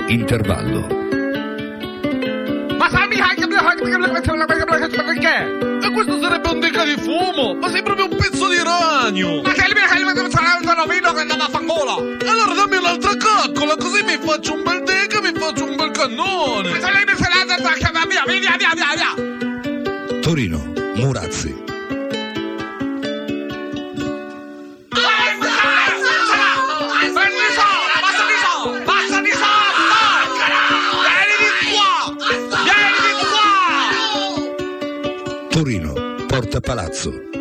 Intervallo. Ma sai, perché? E questo sarebbe un deca di fumo! Ma sei proprio un pezzo di ragno! Ma che il vino che andava a fangola! Allora dammi un'altra caccola, così mi faccio un bel deca e mi faccio un bel cannone! Ma se lei mi via! Torino, Murazzi. Basta di Vieni di qua! Torino, Porta Palazzo.